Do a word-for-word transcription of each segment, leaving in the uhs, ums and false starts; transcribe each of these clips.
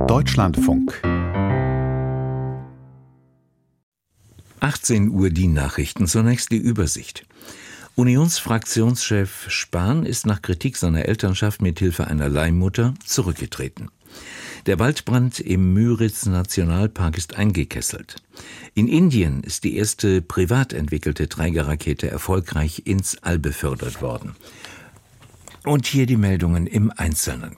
Deutschlandfunk. achtzehn Uhr die Nachrichten. Zunächst die Übersicht. Unionsfraktionschef Spahn ist nach Kritik seiner Elternschaft mit Hilfe einer Leihmutter zurückgetreten. Der Waldbrand im Müritz-Nationalpark ist eingekesselt. In Indien ist die erste privat entwickelte Trägerrakete erfolgreich ins All befördert worden. Und hier die Meldungen im Einzelnen.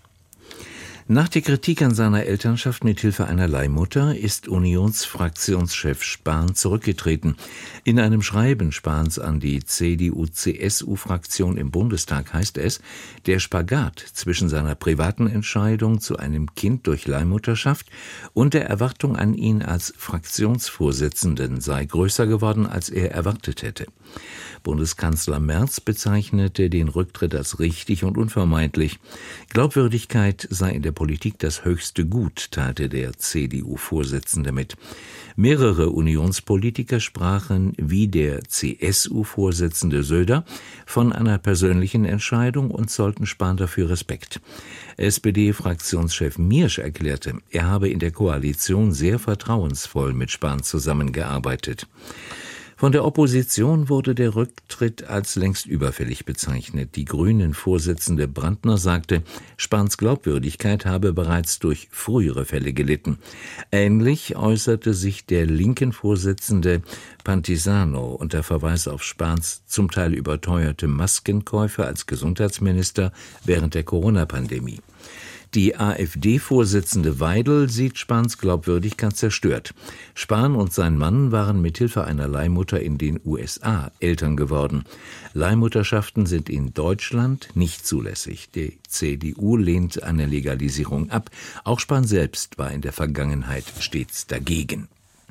Nach der Kritik an seiner Elternschaft mit Hilfe einer Leihmutter ist Unionsfraktionschef Spahn zurückgetreten. In einem Schreiben Spahns an die C D U-C S U-Fraktion im Bundestag heißt es, der Spagat zwischen seiner privaten Entscheidung zu einem Kind durch Leihmutterschaft und der Erwartung an ihn als Fraktionsvorsitzenden sei größer geworden, als er erwartet hätte. Bundeskanzler Merz bezeichnete den Rücktritt als richtig und unvermeidlich. Glaubwürdigkeit sei in der Politik das höchste Gut, teilte der C D U-Vorsitzende mit. Mehrere Unionspolitiker sprachen, wie der C S U-Vorsitzende Söder, von einer persönlichen Entscheidung und zollten Spahn dafür Respekt. S P D-Fraktionschef Miersch erklärte, er habe in der Koalition sehr vertrauensvoll mit Spahn zusammengearbeitet. Von der Opposition wurde der Rücktritt als längst überfällig bezeichnet. Die Grünen-Vorsitzende Brandner sagte, Spahns Glaubwürdigkeit habe bereits durch frühere Fälle gelitten. Ähnlich äußerte sich der linken Vorsitzende Pantisano unter Verweis auf Spahns zum Teil überteuerte Maskenkäufe als Gesundheitsminister während der Corona-Pandemie. Die AfD-Vorsitzende Weidel sieht Spahns Glaubwürdigkeit zerstört. Spahn und sein Mann waren mithilfe einer Leihmutter in den U S A Eltern geworden. Leihmutterschaften sind in Deutschland nicht zulässig. Die C D U lehnt eine Legalisierung ab. Auch Spahn selbst war in der Vergangenheit stets dagegen.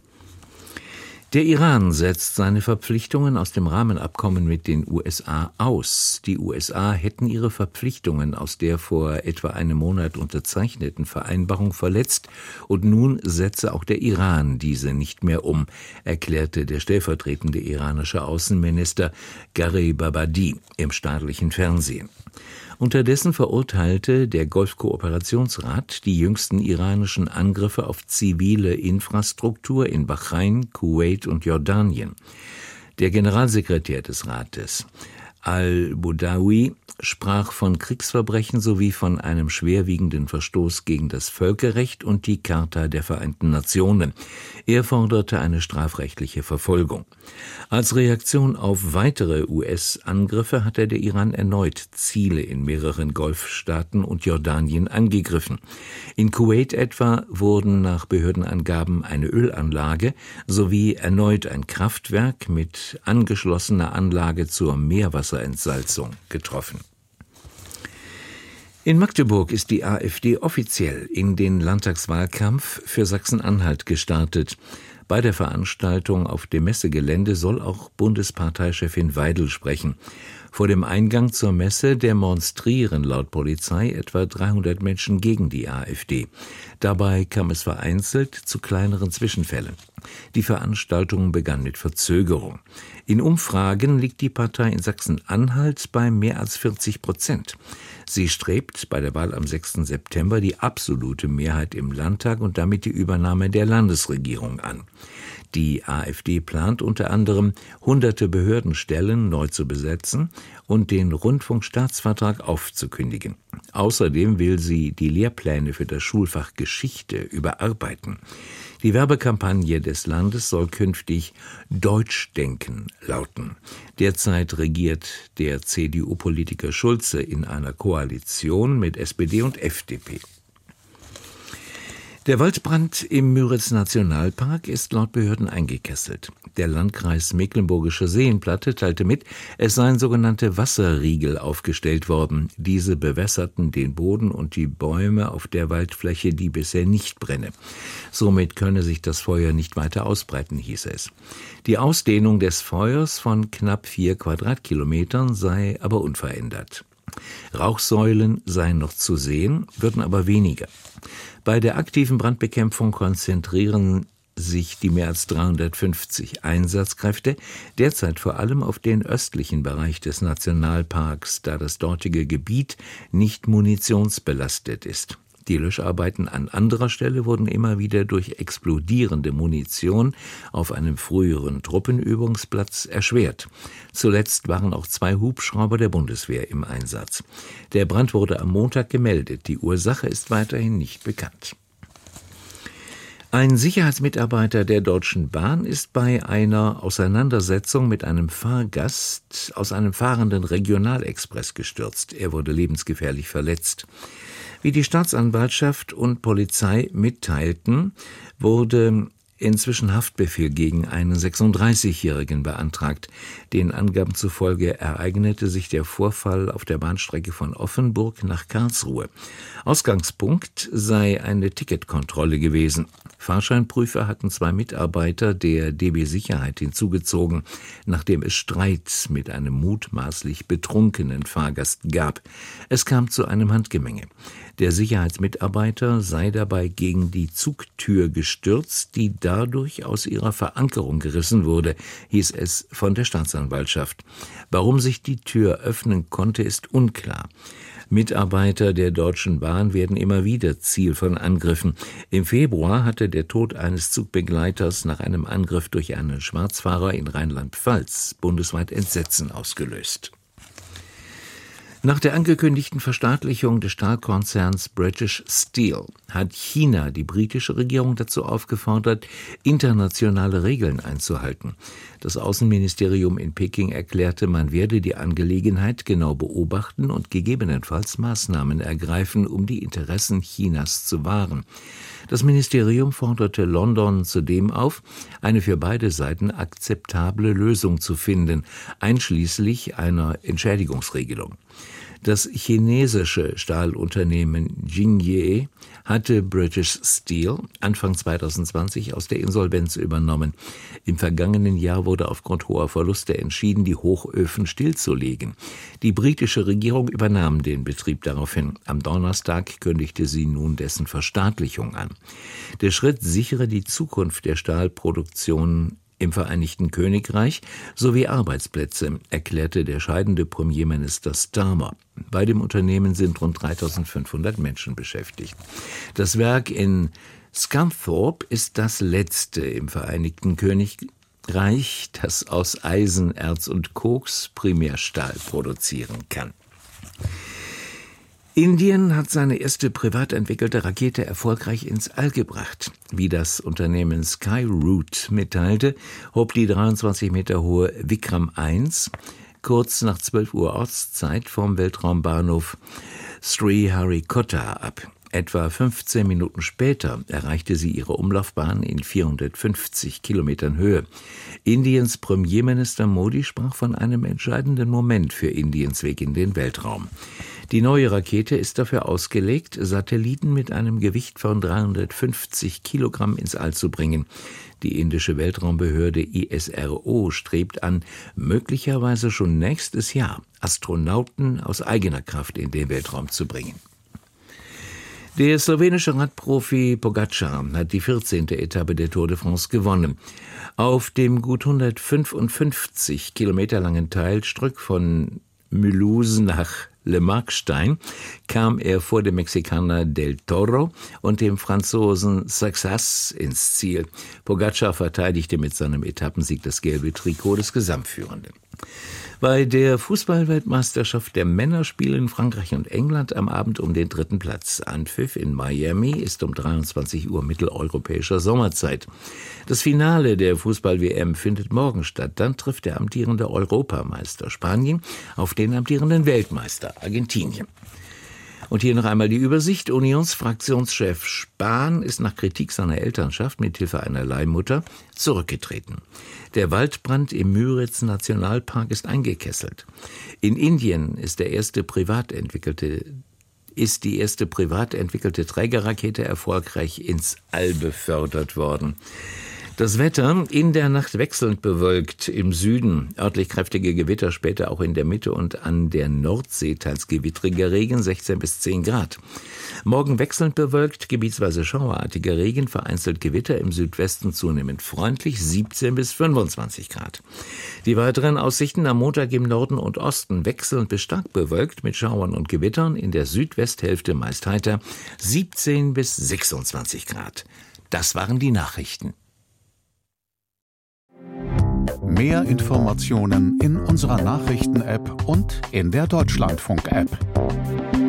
Der Iran setzt seine Verpflichtungen aus dem Rahmenabkommen mit den U S A aus. Die U S A hätten ihre Verpflichtungen aus der vor etwa einem Monat unterzeichneten Vereinbarung verletzt und nun setze auch der Iran diese nicht mehr um, erklärte der stellvertretende iranische Außenminister Gharibabadi im staatlichen Fernsehen. Unterdessen verurteilte der Golfkooperationsrat die jüngsten iranischen Angriffe auf zivile Infrastruktur in Bahrain, Kuwait und Jordanien. Der Generalsekretär des Rates, Al-Boudawi, sprach von Kriegsverbrechen sowie von einem schwerwiegenden Verstoß gegen das Völkerrecht und die Charta der Vereinten Nationen. Er forderte eine strafrechtliche Verfolgung. Als Reaktion auf weitere U S-Angriffe hatte der Iran erneut Ziele in mehreren Golfstaaten und Jordanien angegriffen. In Kuwait etwa wurden nach Behördenangaben eine Ölanlage sowie erneut ein Kraftwerk mit angeschlossener Anlage zur Meerwasserentsalzung getroffen. In Magdeburg ist die AfD offiziell in den Landtagswahlkampf für Sachsen-Anhalt gestartet. Bei der Veranstaltung auf dem Messegelände soll auch Bundesparteichefin Weidel sprechen. Vor dem Eingang zur Messe demonstrieren laut Polizei etwa dreihundert Menschen gegen die AfD. Dabei kam es vereinzelt zu kleineren Zwischenfällen. Die Veranstaltung begann mit Verzögerung. In Umfragen liegt die Partei in Sachsen-Anhalt bei mehr als vierzig Prozent. Sie strebt bei der Wahl am sechsten September die absolute Mehrheit im Landtag und damit die Übernahme der Landesregierung an. Die AfD plant unter anderem, hunderte Behördenstellen neu zu besetzen und den Rundfunkstaatsvertrag aufzukündigen. Außerdem will sie die Lehrpläne für das Schulfach Geschichte überarbeiten. Die Werbekampagne des Landes soll künftig Deutschdenken lauten. Derzeit regiert der C D U-Politiker Schulze in einer Koalition mit S P D und F D P. Der Waldbrand im Müritz-Nationalpark ist laut Behörden eingekesselt. Der Landkreis Mecklenburgische Seenplatte teilte mit, es seien sogenannte Wasserriegel aufgestellt worden. Diese bewässerten den Boden und die Bäume auf der Waldfläche, die bisher nicht brenne. Somit könne sich das Feuer nicht weiter ausbreiten, hieß es. Die Ausdehnung des Feuers von knapp vier Quadratkilometern sei aber unverändert. Rauchsäulen seien noch zu sehen, würden aber weniger. Bei der aktiven Brandbekämpfung konzentrieren sich die mehr als dreihundertfünfzig Einsatzkräfte derzeit vor allem auf den östlichen Bereich des Nationalparks, da das dortige Gebiet nicht munitionsbelastet ist. Die Löscharbeiten an anderer Stelle wurden immer wieder durch explodierende Munition auf einem früheren Truppenübungsplatz erschwert. Zuletzt waren auch zwei Hubschrauber der Bundeswehr im Einsatz. Der Brand wurde am Montag gemeldet. Die Ursache ist weiterhin nicht bekannt. Ein Sicherheitsmitarbeiter der Deutschen Bahn ist bei einer Auseinandersetzung mit einem Fahrgast aus einem fahrenden Regionalexpress gestürzt. Er wurde lebensgefährlich verletzt. Wie die Staatsanwaltschaft und Polizei mitteilten, wurde inzwischen Haftbefehl gegen einen sechsunddreißigjährigen beantragt. Den Angaben zufolge ereignete sich der Vorfall auf der Bahnstrecke von Offenburg nach Karlsruhe. Ausgangspunkt sei eine Ticketkontrolle gewesen. Fahrscheinprüfer hatten zwei Mitarbeiter der D B Sicherheit hinzugezogen, nachdem es Streit mit einem mutmaßlich betrunkenen Fahrgast gab. Es kam zu einem Handgemenge. Der Sicherheitsmitarbeiter sei dabei gegen die Zugtür gestürzt, die dadurch aus ihrer Verankerung gerissen wurde, hieß es von der Staatsanwaltschaft. Warum sich die Tür öffnen konnte, ist unklar. Mitarbeiter der Deutschen Bahn werden immer wieder Ziel von Angriffen. Im Februar hatte der Tod eines Zugbegleiters nach einem Angriff durch einen Schwarzfahrer in Rheinland-Pfalz bundesweit Entsetzen ausgelöst. Nach der angekündigten Verstaatlichung des Stahlkonzerns British Steel hat China die britische Regierung dazu aufgefordert, internationale Regeln einzuhalten. Das Außenministerium in Peking erklärte, man werde die Angelegenheit genau beobachten und gegebenenfalls Maßnahmen ergreifen, um die Interessen Chinas zu wahren. Das Ministerium forderte London zudem auf, eine für beide Seiten akzeptable Lösung zu finden, einschließlich einer Entschädigungsregelung. Das chinesische Stahlunternehmen Jingye hatte British Steel Anfang zweitausendzwanzig aus der Insolvenz übernommen. Im vergangenen Jahr wurde aufgrund hoher Verluste entschieden, die Hochöfen stillzulegen. Die britische Regierung übernahm den Betrieb daraufhin. Am Donnerstag kündigte sie nun dessen Verstaatlichung an. Der Schritt sichere die Zukunft der Stahlproduktion im Vereinigten Königreich sowie Arbeitsplätze, erklärte der scheidende Premierminister Starmer. Bei dem Unternehmen sind rund dreitausendfünfhundert Menschen beschäftigt. Das Werk in Scunthorpe ist das letzte im Vereinigten Königreich, das aus Eisen, Erz und Koks Primärstahl produzieren kann. Indien hat seine erste privat entwickelte Rakete erfolgreich ins All gebracht. Wie das Unternehmen Skyroot mitteilte, hob die dreiundzwanzig Meter hohe Vikram eins kurz nach zwölf Uhr Ortszeit vom Weltraumbahnhof Sriharikota ab. Etwa fünfzehn Minuten später erreichte sie ihre Umlaufbahn in vierhundertfünfzig Kilometern Höhe. Indiens Premierminister Modi sprach von einem entscheidenden Moment für Indiens Weg in den Weltraum. Die neue Rakete ist dafür ausgelegt, Satelliten mit einem Gewicht von dreihundertfünfzig Kilogramm ins All zu bringen. Die indische Weltraumbehörde I S R O strebt an, möglicherweise schon nächstes Jahr Astronauten aus eigener Kraft in den Weltraum zu bringen. Der slowenische Radprofi Pogačar hat die vierzehnte Etappe der Tour de France gewonnen. Auf dem gut hundertfünfundfünfzig Kilometer langen Teilstück von Mulhouse nach Le Markstein kam er vor dem Mexikaner Del Toro und dem Franzosen Saxas ins Ziel. Pogačar verteidigte mit seinem Etappensieg das gelbe Trikot des Gesamtführenden. Bei der Fußballweltmeisterschaft der Männer spielen Frankreich und England am Abend um den dritten Platz. Anpfiff in Miami ist um dreiundzwanzig Uhr mitteleuropäischer Sommerzeit. Das Finale der Fußball-W M findet morgen statt. Dann trifft der amtierende Europameister Spanien auf den amtierenden Weltmeister Argentinien. Und hier noch einmal die Übersicht. Unionsfraktionschef Spahn ist nach Kritik seiner Elternschaft mit Hilfe einer Leihmutter zurückgetreten. Der Waldbrand im Müritz-Nationalpark ist eingekesselt. In Indien ist der erste privat entwickelte ist die erste privat entwickelte Trägerrakete erfolgreich ins All befördert worden. Das Wetter in der Nacht wechselnd bewölkt im Süden, örtlich kräftige Gewitter, später auch in der Mitte und an der Nordsee teils gewittriger Regen, sechzehn bis zehn Grad. Morgen wechselnd bewölkt, gebietsweise schauerartiger Regen, vereinzelt Gewitter, im Südwesten zunehmend freundlich, siebzehn bis fünfundzwanzig Grad. Die weiteren Aussichten: am Montag im Norden und Osten wechselnd bis stark bewölkt mit Schauern und Gewittern, in der Südwesthälfte meist heiter, siebzehn bis sechsundzwanzig Grad. Das waren die Nachrichten. Mehr Informationen in unserer Nachrichten-App und in der Deutschlandfunk-App.